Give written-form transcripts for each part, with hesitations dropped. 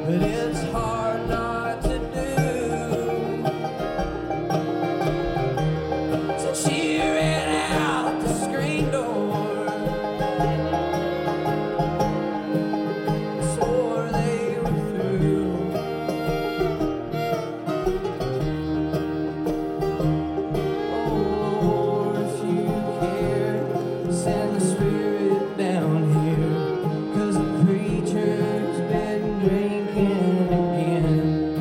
but it's hard not to do. So she ran out the screen door, swore they were through. Oh, if you care, send the spirit down here, 'cause the preacher's been drinking again.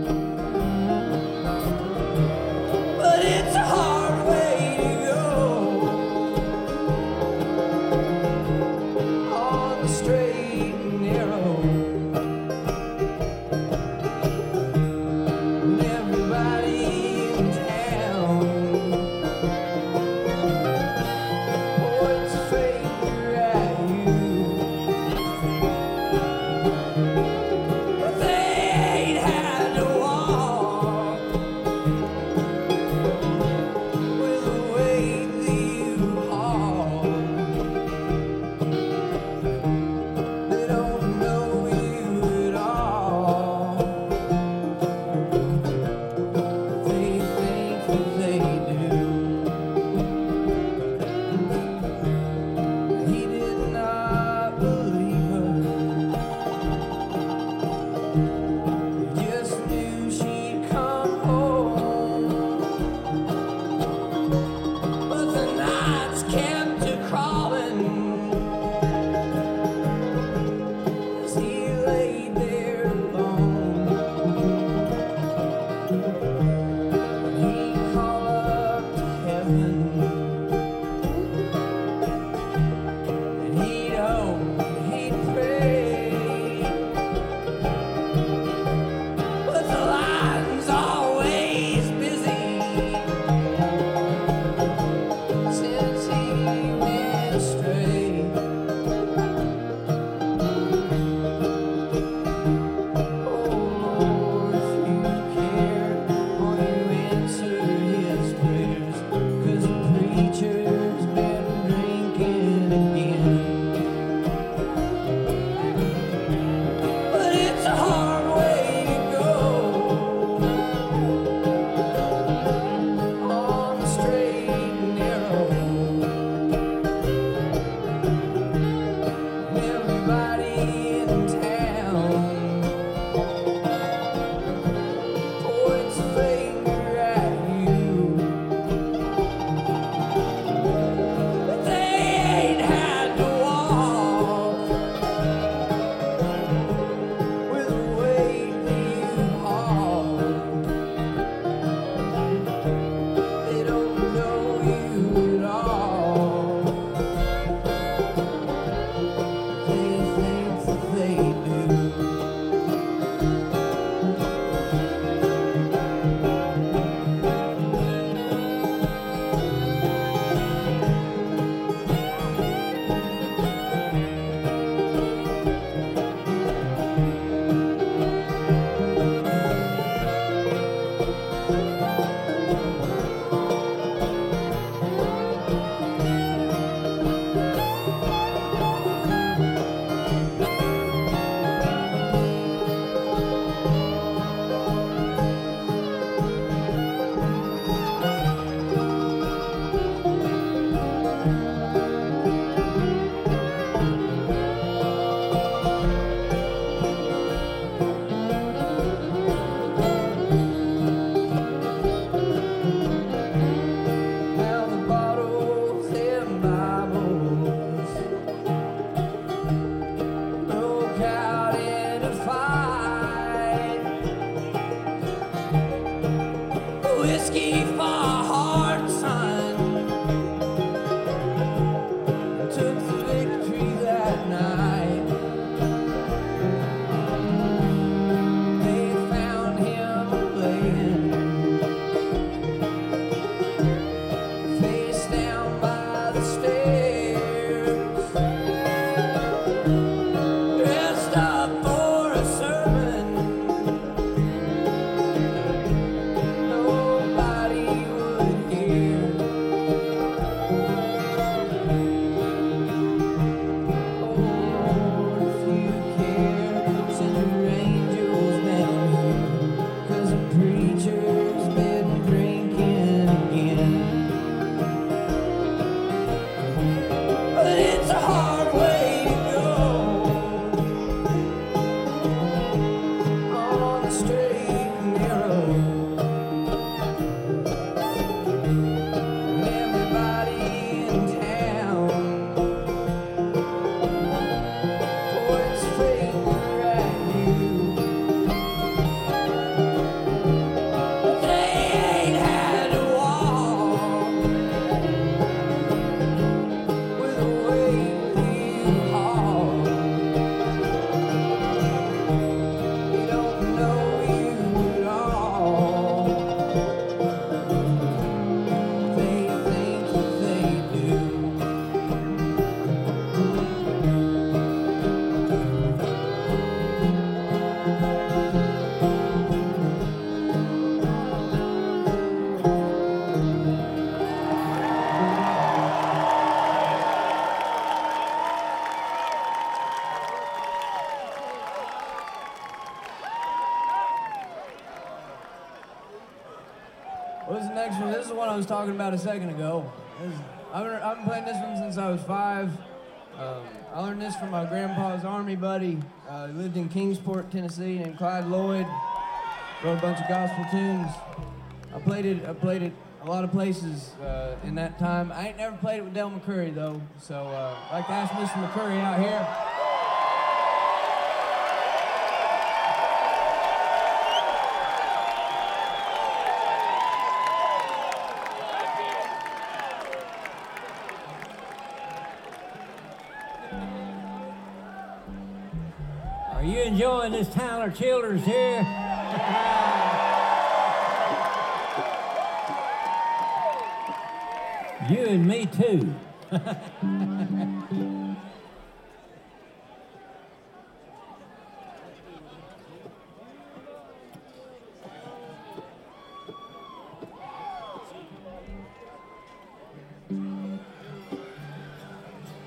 But it's a hard way to go on the straight and narrow, when everybody in town points a finger at you. But they ain't had to walk with the weight that you haul. They don't know you at all. They think that they do. He did not believe her. What's the next one? This is the one I was talking about a second ago. I've been playing this one since I was 5. I learned this from my grandpa's army buddy. He lived in Kingsport, Tennessee, named Clyde Lloyd. Wrote a bunch of gospel tunes. I played it a lot of places in that time. I ain't never played it with Del McCurry though, so I'd like to ask Mr. McCurry out here. Are you enjoying this Tyler Childers here? You and me too.